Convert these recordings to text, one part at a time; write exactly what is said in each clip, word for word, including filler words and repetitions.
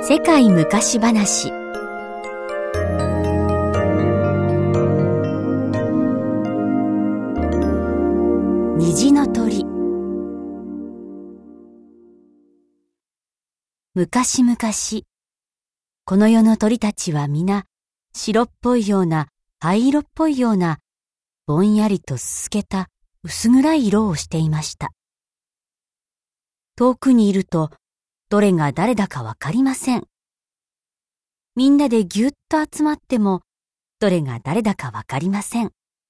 世界昔話。虹の鳥。昔々、この世の鳥たちは皆白っぽいような灰色っぽいようなぼんやりとすすけた薄暗い色をしていました。遠くにいるとどれが誰だかわかりません。みんなでぎゅっと集まってもどれが誰だかわかりません。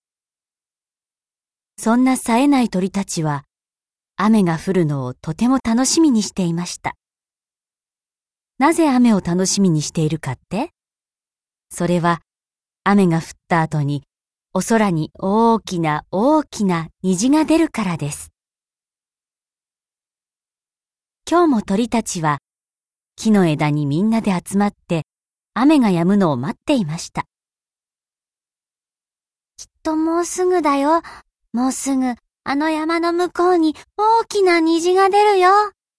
そんな冴えない鳥たちは雨が降るのをとても楽しみにしていました。なぜ雨を楽しみにしているかって？それは雨が降った後にお空に大きな大きな虹が出るからです。今日も鳥たちは木の枝にみんなで集まって雨が止むのを待っていました。 きっともうすぐだよ。もうすぐあの山の向こうに大きな虹が出るよ。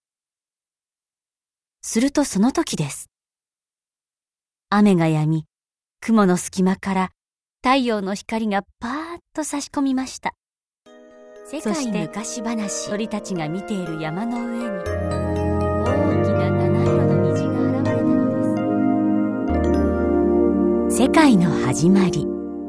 するとその時です。雨が止み、雲の隙間から太陽の光がパーッと差し込みました。 世界昔話。 鳥たちが見ている山の上に大きな七色の虹が現れたのです。世界の始まり。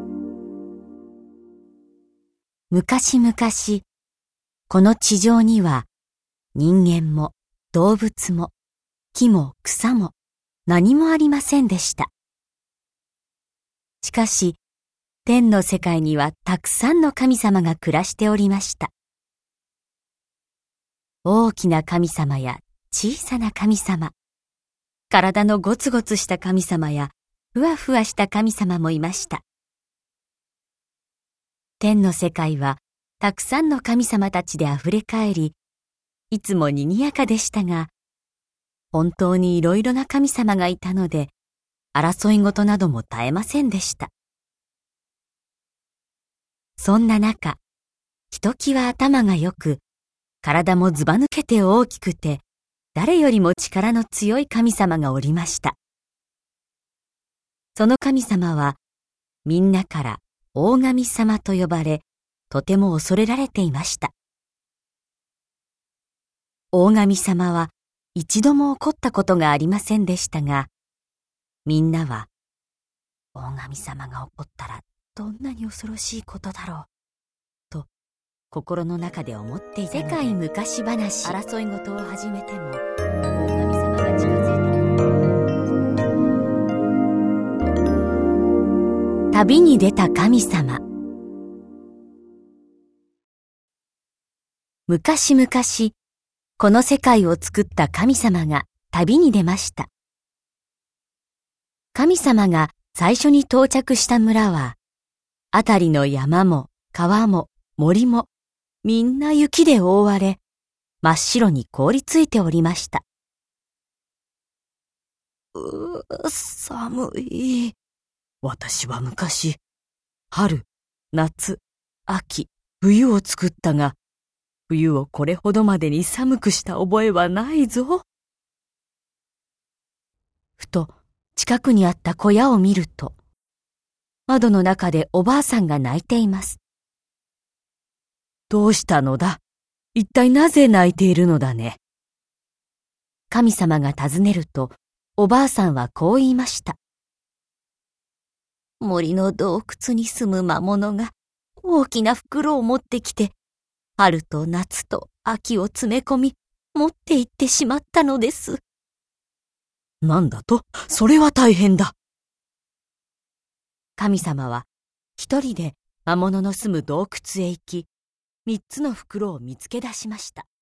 昔々、この地上には人間も動物も木も草も何もありませんでした。しかし、天の世界にはたくさんの神様が暮らしておりました。大きな神様や小さな神様、体のゴツゴツした神様やふわふわした神様もいました。天の世界はたくさんの神様たちであふれかえり、いつも賑やかでしたが、本当にいろいろな神様がいたので、争い事なども絶えませんでした。そんな中、ひときわ頭が良く、体もずば抜けて大きくて、誰よりも力の強い神様がおりました。その神様は、みんなから大神様と呼ばれ、とても恐れられていました。大神様は一度も怒ったことがありませんでしたが、みんなは、大神様が怒ったらどんなに恐ろしいことだろう、と心の中で思っていたので、 世界昔話。 争い事を始めても、大神様が近づいてくる。旅に出た神様。昔々、この世界を作った神様が旅に出ました。神様が最初に到着した村は、あたりの山も川も森もみんな雪で覆われ、真っ白に凍りついておりました。 うー、寒い。私は昔、春、夏、秋、冬を作ったが、冬をこれほどまでに寒くした覚えはないぞ。 ふと近くにあった小屋を見ると、窓の中でおばあさんが泣いています。 どうしたのだ？一体なぜ泣いているのだね。 神様が尋ねると、おばあさんはこう言いました。 森の洞窟に住む魔物が大きな袋を持ってきて、春と夏と秋を詰め込み、持って行ってしまったのです。 なんだと？それは大変だ。 神様は一人で魔物の住む洞窟へ行き、三つの袋を見つけ出しました。